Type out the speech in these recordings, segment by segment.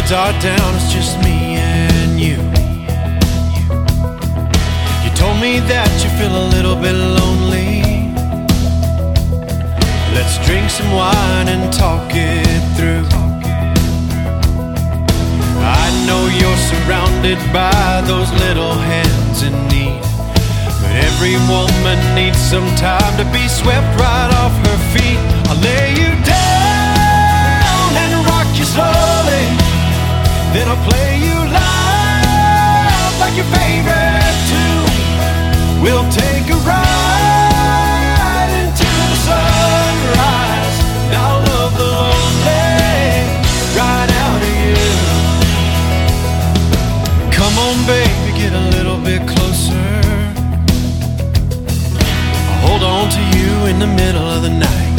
guitar down, it's just me and you. You told me that you feel a little bit lonely. Let's drink some wine and talk it through. I know you're surrounded by those little hands in need, but every woman needs some time to be swept right off her feet. I'll lay you down and rock you slowly, then I'll play you loud like your favorite tune. We'll take a ride into the sunrise, and I'll love the lonely right out of you. Come on, baby, get a little bit closer. I'll hold on to you in the middle of the night.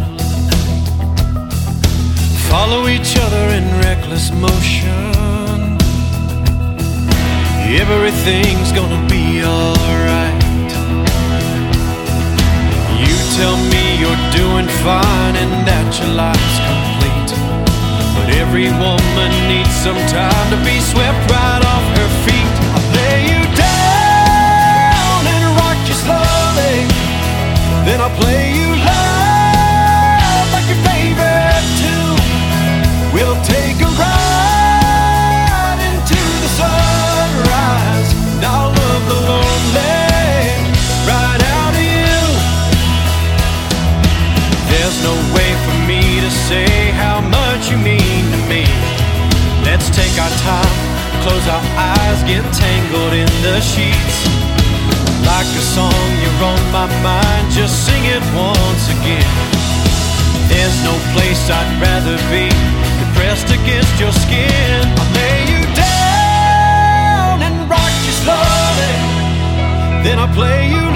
Follow each other in reckless motion. Everything's gonna be alright. You tell me you're doing fine and that your life's complete, but every woman needs some time to be swept right off her feet. I'll lay you down and rock you slowly, then I'll play you loud like your favorite tune. We'll take a ride into the sunrise, and I'll love the lonely right out of you. There's no way for me to say how much you mean to me. Let's take our time, close our eyes, get tangled in the sheets. Like a song, you're on my mind, just sing it once again. There's no place I'd rather be than pressed against your skin. I'll lay you down and rock you slowly, then I'll play you